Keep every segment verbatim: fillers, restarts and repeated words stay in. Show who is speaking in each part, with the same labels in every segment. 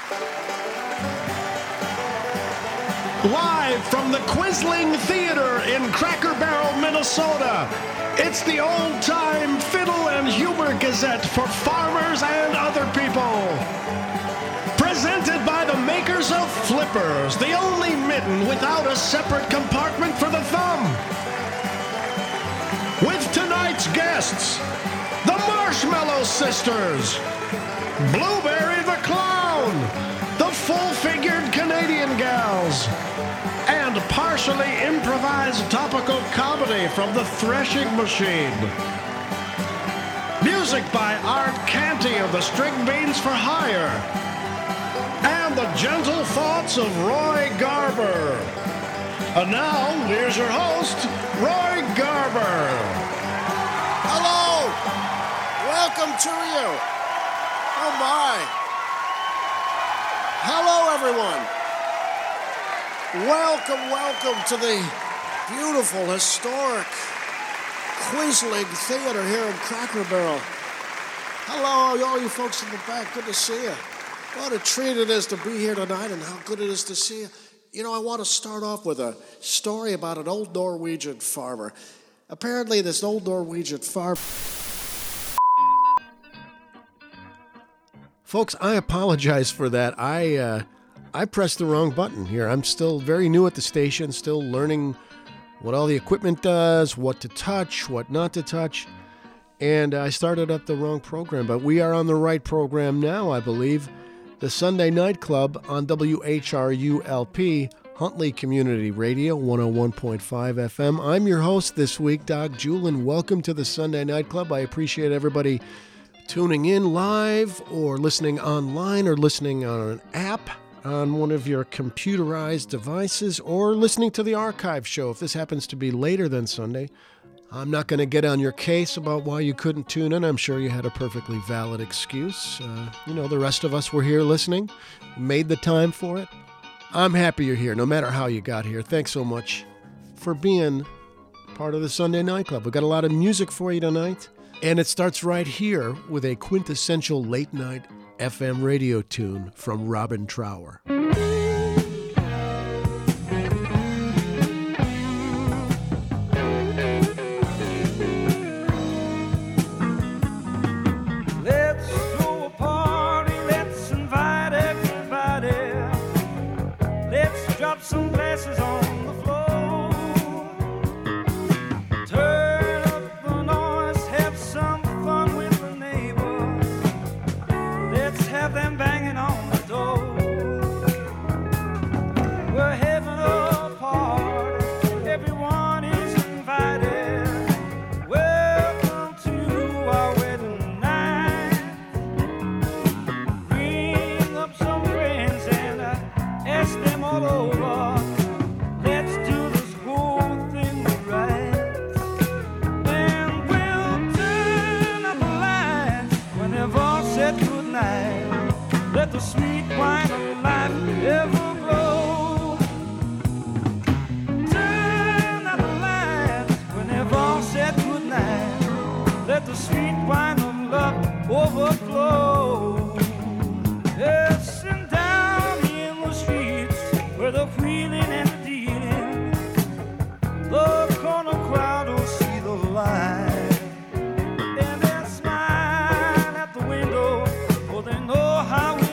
Speaker 1: Live from the Quisling Theater in Cracker Barrel, Minnesota, it's the old-time fiddle and humor gazette for farmers and other people. Presented by the makers of Flippers, the only mitten without a separate compartment for the thumb. With tonight's guests, the Marshmallow Sisters, Blueberry the Clown, the full-figured Canadian Gals, and partially improvised topical comedy from the Threshing Machine. Music by Art Canty of the String Beans for Hire, and the gentle thoughts of Roy Garber. And now, here's your host, Roy Garber.
Speaker 2: Hello! Welcome to you. Oh my. Hello, everyone. Welcome, welcome to the beautiful, historic Quisling Theater here in Cracker Barrel. Hello, all you folks in the back. Good to see you. What a treat it is to be here tonight, and how good it is to see you. You know, I want to start off with a story about an old Norwegian farmer. Apparently, this old Norwegian farmer...
Speaker 3: Folks, I apologize for that. I uh, I pressed the wrong button here. I'm still very new at the station, still learning what all the equipment does, what to touch, what not to touch. And I started up the wrong program, but we are on the right program now, I believe. The Sunday Night Club on W H R U L P, Huntley Community Radio, one oh one point five F M. I'm your host this week, Doc Julin. Welcome to the Sunday Night Club. I appreciate everybody tuning in live or listening online or listening on an app on one of your computerized devices or listening to the archive show. If this happens to be later than Sunday, I'm not going to get on your case about why you couldn't tune in. I'm sure you had a perfectly valid excuse. Uh, you know, the rest of us were here listening, made the time for it. I'm happy you're here, no matter how you got here. Thanks so much for being part of the Sunday Night Club. We've got a lot of music for you tonight, and it starts right here with a quintessential late-night F M radio tune from Robin Trower.
Speaker 4: Some glasses on the floor. Turn up the noise, have some fun with the neighbors. Let's have them banging on the door. We're having a party, everyone is invited. Welcome to our wedding night. Bring up some friends and uh, ask them all over. Let the sweet wine of life ever glow. Turn out the lights when they've all said goodnight. Let the sweet wine of love overflow. Yes, and down in the streets where the wheeling and the dealing, the corner crowd will see the light. And they'll smile at the window, for they know how we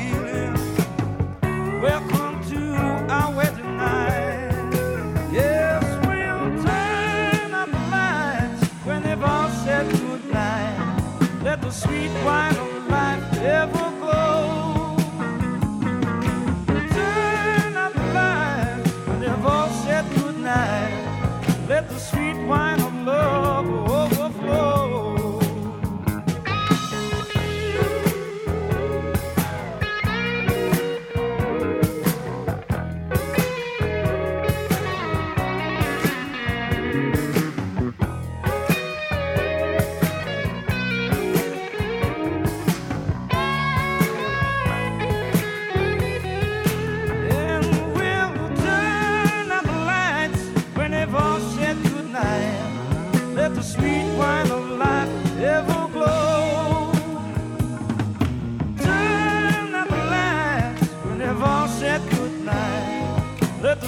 Speaker 4: welcome to our wedding night. Yes, we'll turn up the lights when they've all said goodnight. Let the sweet wine of life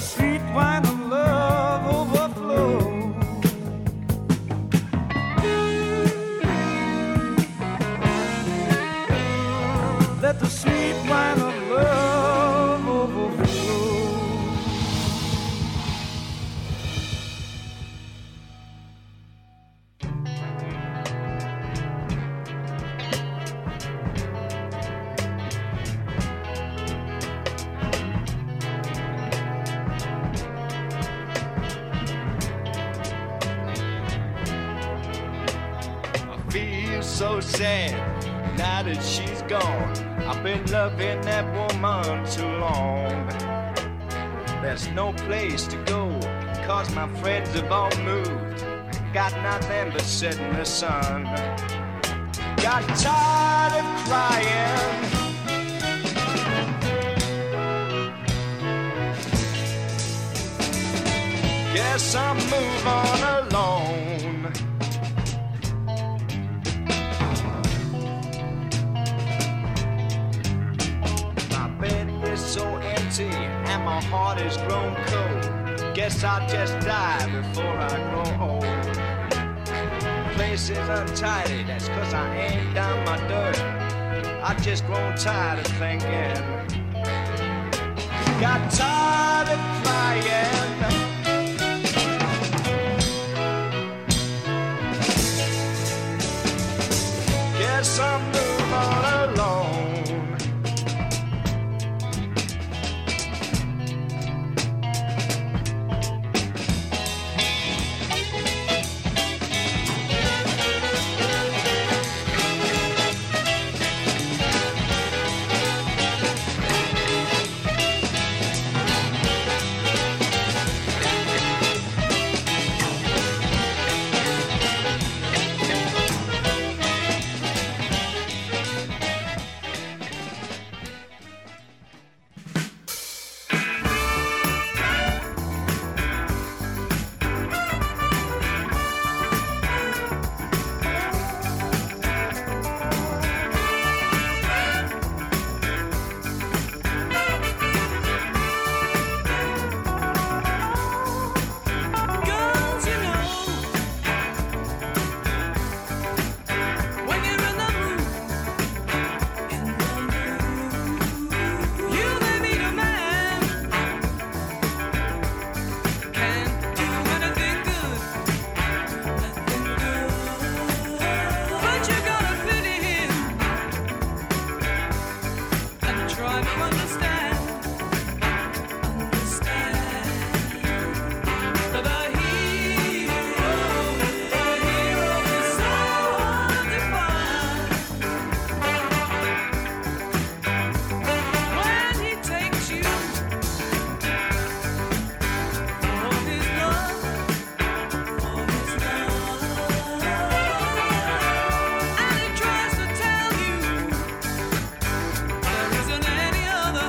Speaker 4: sweet wine of love overflow. Let the sweet wine of love overflow.
Speaker 5: I feel so sad now that she's gone. I've been loving that woman too long. There's no place to go, cause my friends have all moved. Got nothing but sit in the sun. Got tired of crying. Guess I'll move on alone. My bed is so empty and my heart is grown cold. Guess I'll just die before I grow old. Place is untidy, that's cause I ain't done my dirt. I've just grown tired of thinking. Got tired of crying. Guess I'll move on alone.
Speaker 4: And it tries to tell you there isn't any other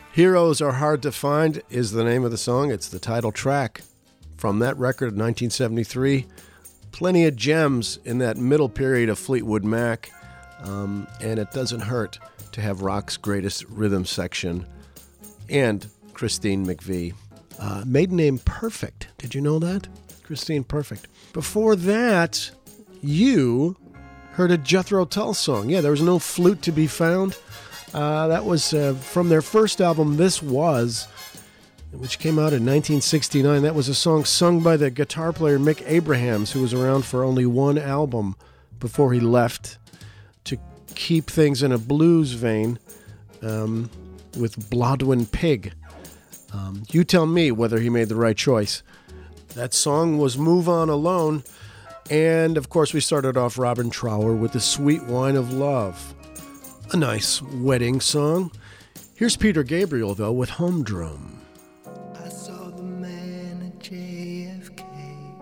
Speaker 3: Heroes Are Hard to Find is the name of the song. It's the title track from that record of nineteen seventy-three. Plenty of gems in that middle period of Fleetwood Mac, um, and it doesn't hurt to have rock's greatest rhythm section and Christine McVie. Uh, maiden name Perfect. Did you know that? Christine Perfect. Before that, you heard a Jethro Tull song. Yeah, there was no flute to be found. Uh, that was uh, from their first album, This Was, which came out in nineteen sixty-nine. That was a song sung by the guitar player Mick Abrahams, who was around for only one album before he left to keep things in a blues vein um, with Blodwyn Pig. Um, you tell me whether he made the right choice. That song was Move On Alone. And, of course, we started off Robin Trower with The Sweet Wine of Love. A nice wedding song. Here's Peter Gabriel, though, with Humdrum.
Speaker 6: I saw the man at J F K.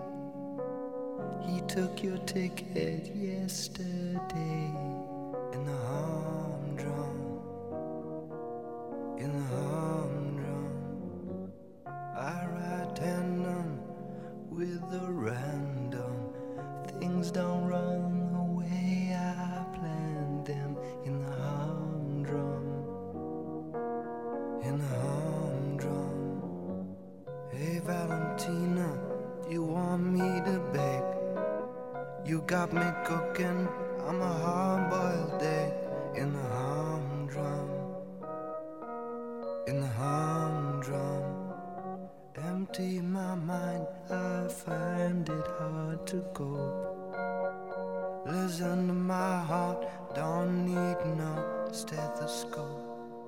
Speaker 6: He took your ticket yesterday. In the humdrum, in the humdrum, I ride tandem with the random. Things don't run the way I planned them. In the humdrum, in the humdrum. Hey Valentina, you want me to bake? You got me cooking, I'm a hard-boiled egg. In the humdrum, in the humdrum. Empty my mind, I find it hard to cope. Listen to my heart, don't need no stethoscope.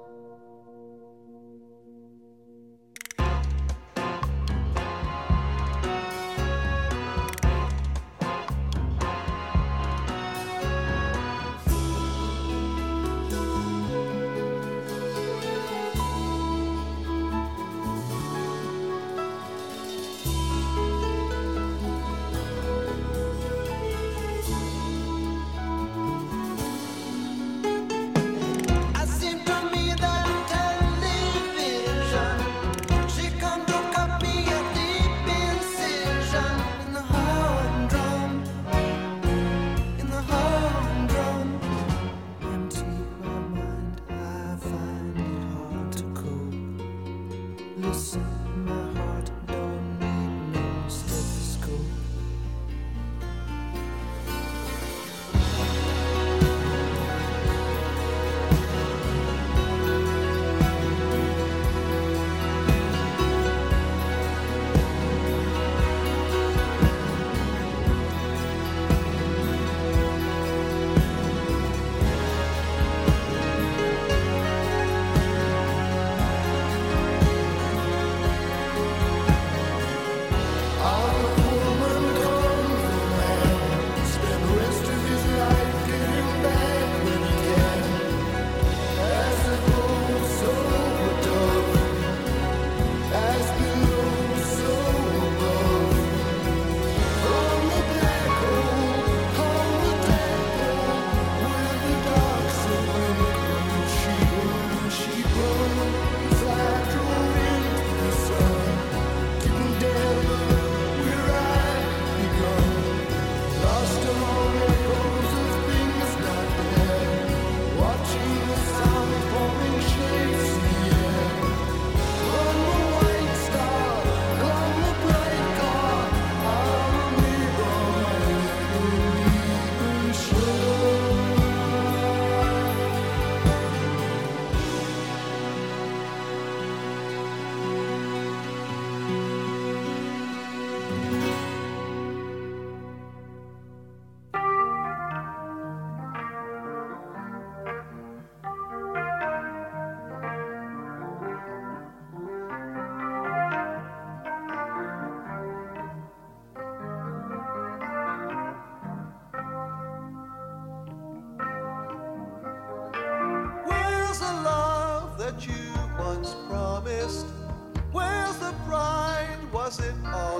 Speaker 7: Was it all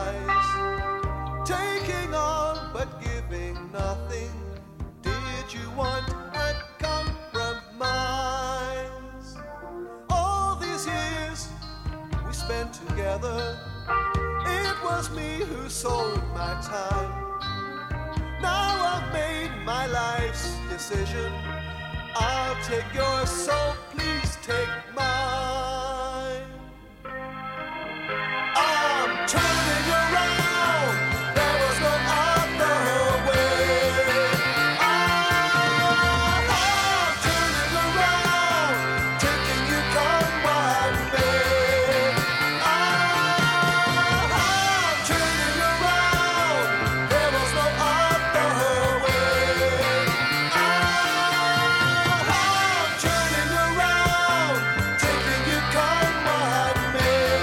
Speaker 7: lies? Taking on but giving nothing. Did you want a compromise? All spent together. It was me who sold my time. Now I've made my life's decision. I'll take yours, so please take mine. I'm turning around. There was no other way. I'm turning around, taking you come what may. I'm turning around. There was no other way. I'm turning around, taking you come what may.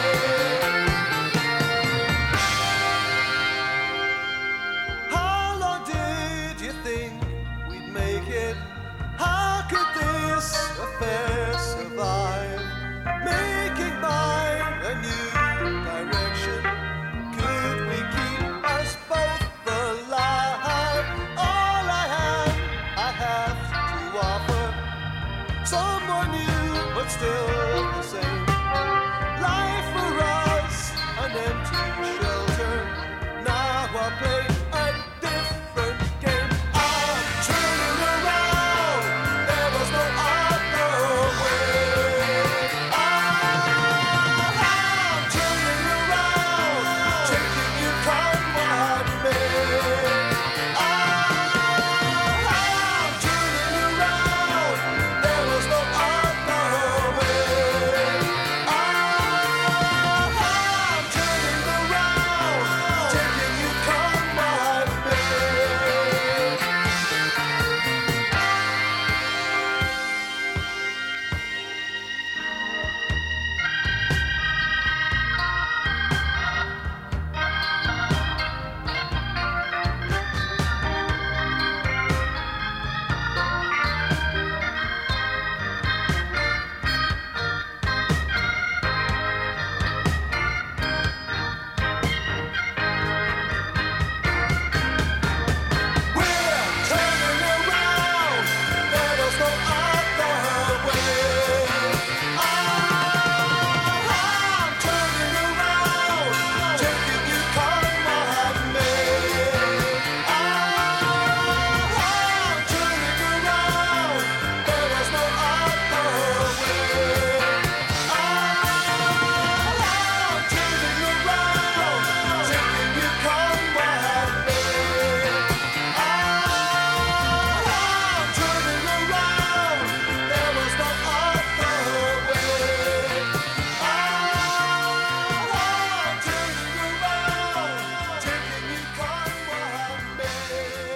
Speaker 7: How long did you think we'd make it? How could this affair survive? Making mine a new direction. Could we keep us both alive? All I have, I have to offer. Someone new, but still the same. Life for us, an empty shelter. Now I play a different game. I'm turning around. There was no other way. I'm turning around, taking you come what may. I'm turning around. There was no other way. I'm turning around, taking you come what may. We're turning around. There was no other way. I'm turning around, taking you come what may. I'm turning around. There was no other way. I'm turning around, taking you come what may. I'm turning around. There was no other way. I'm turning around, taking you come what may.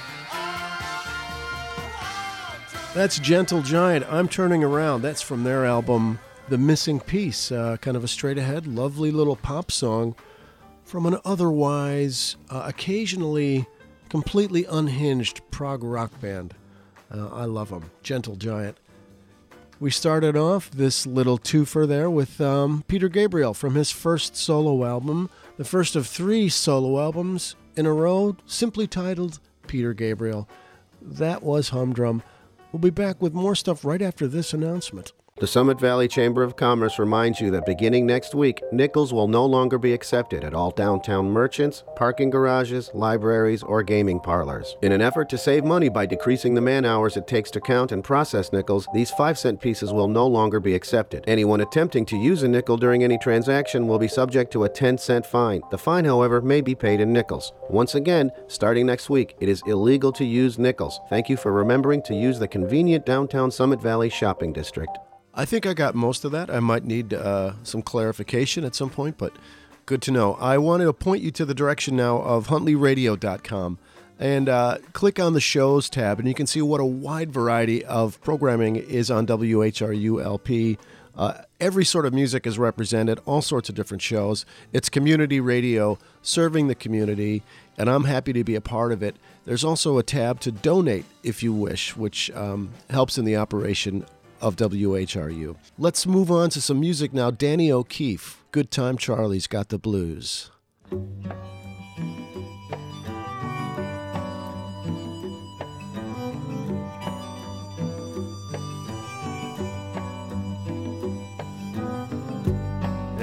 Speaker 3: That's Gentle Giant. I'm Turning Around. That's from their album, The Missing Piece. Uh, kind of a straight ahead, lovely little pop song from an otherwise, uh, occasionally completely unhinged prog rock band. Uh, I love them. Gentle Giant. We started off this little twofer there with um, Peter Gabriel from his first solo album, the first of three solo albums in a row, simply titled Peter Gabriel. That was Humdrum. We'll be back with more stuff right after this announcement.
Speaker 8: The Summit Valley Chamber of Commerce reminds you that beginning next week, nickels will no longer be accepted at all downtown merchants, parking garages, libraries, or gaming parlors. In an effort to save money by decreasing the man hours it takes to count and process nickels, these five cent pieces will no longer be accepted. Anyone attempting to use a nickel during any transaction will be subject to a ten cent fine. The fine, however, may be paid in nickels. Once again, starting next week, it is illegal to use nickels. Thank you for remembering to use the convenient downtown Summit Valley shopping district.
Speaker 3: I think I got most of that. I might need uh, some clarification at some point, but good to know. I want to point you to the direction now of huntley radio dot com and uh, click on the shows tab, and you can see what a wide variety of programming is on W H R U L P. Uh, every sort of music is represented, all sorts of different shows. It's community radio serving the community, and I'm happy to be a part of it. There's also a tab to donate if you wish, which um, helps in the operation of W H R U. Let's move on to some music now. Danny O'Keefe, Good Time Charlie's Got the Blues.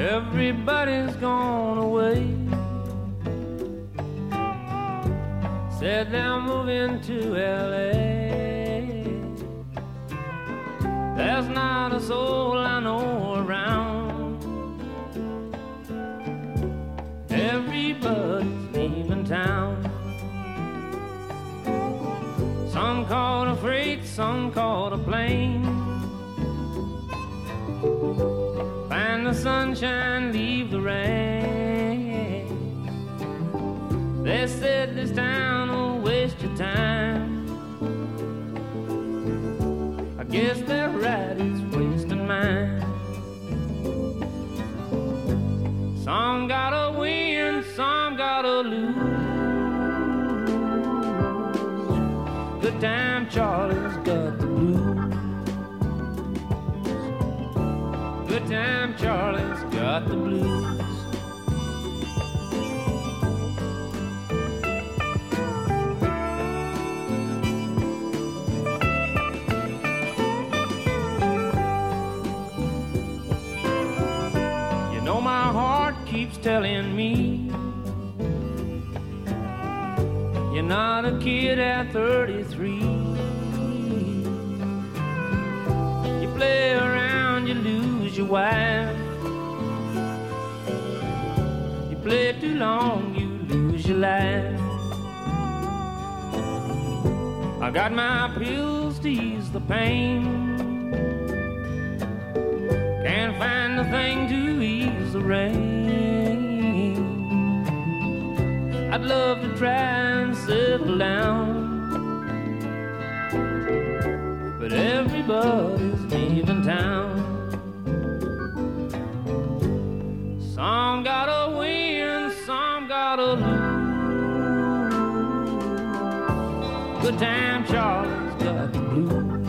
Speaker 4: Everybody's gone away. Said they're moving to L A. There's not a soul I know around. Everybody's leaving town. Some caught a freight, some caught a plane. Find the sunshine, leave the rain. They said this town will waste your time. I guess they're right, it's wasting mine. Some gotta win, some gotta lose. Good time Charlie's got the blues. Good time Charlie's got the blues. You know my heart keeps telling me you're not a kid at thirty-three. You play around, you lose your wife. You play too long, you lose your life. I got my pills to ease the pain. Can't find a thing to ease the rain. I'd love to try and settle down, but everybody's leaving town. Some gotta win, some gotta lose. Good time Charlie's got the blues.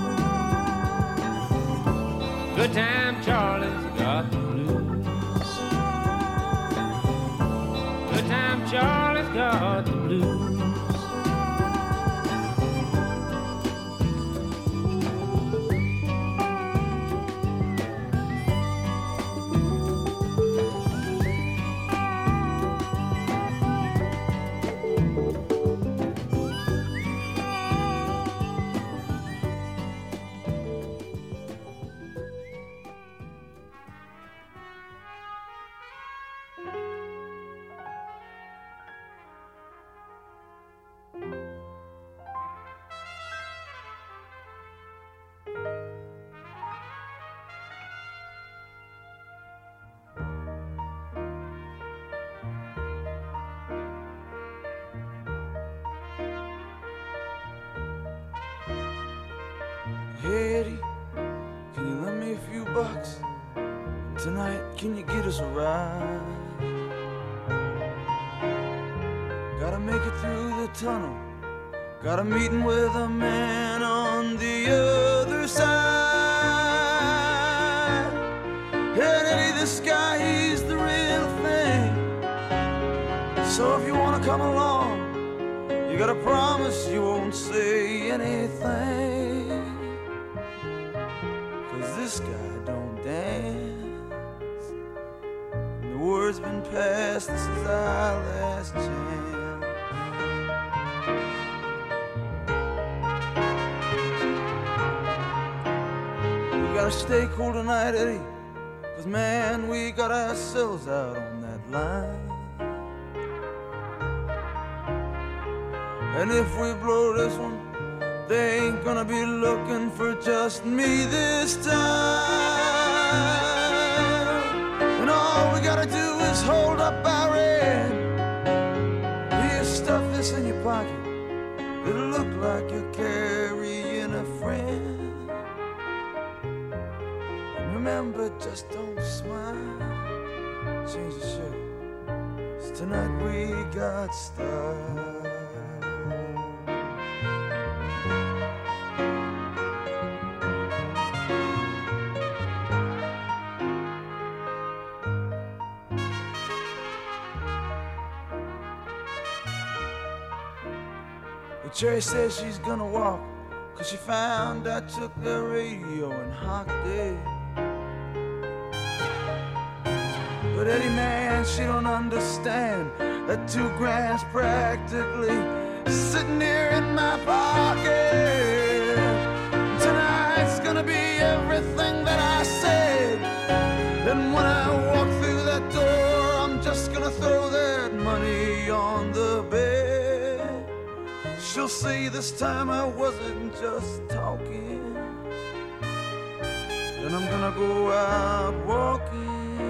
Speaker 4: Good time Charlie's got the blues. Good time Charlie's got the blues.
Speaker 6: Hey Eddie, can you lend me a few bucks? Tonight, can you get us a ride? Gotta make it through the tunnel. Got a meeting with a man on the other side. And Eddie, this guy, he's the real thing. So if you wanna come along, you gotta promise you won't say anything. This guy don't dance. And the word's been passed, this is our last chance. We gotta stay cool tonight, Eddie, 'cause man, we got ourselves out on that line. And if we blow this one, they ain't gonna be looking for just me this time. And all we gotta do is hold up our end. Here, stuff this in your pocket. It'll look like you're carrying a friend. And remember, just don't smile. Change the shirt, 'cause tonight we got style. Cherry says she's gonna walk, 'cause she found I took the radio and hocked it. But Eddie, man, she don't understand that two grand's practically sitting here in my pocket. Tonight's gonna be everything that I said. And when I walk through that door, I'm just gonna throw that money on the bed. She'll see this time I wasn't just talking. Then I'm gonna go out walking.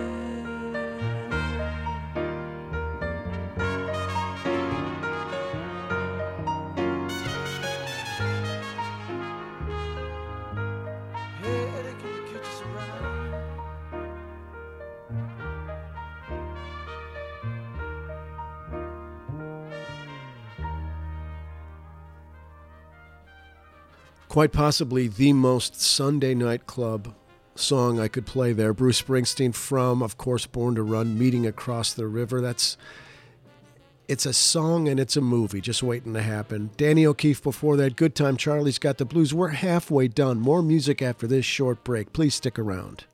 Speaker 3: Quite possibly the most Sunday night club song I could play there. Bruce Springsteen from, of course, Born to Run, Meeting Across the River. That's, it's a song and it's a movie just waiting to happen. Danny O'Keefe before that, Good Time Charlie's Got the Blues. We're halfway done. More music after this short break. Please stick around.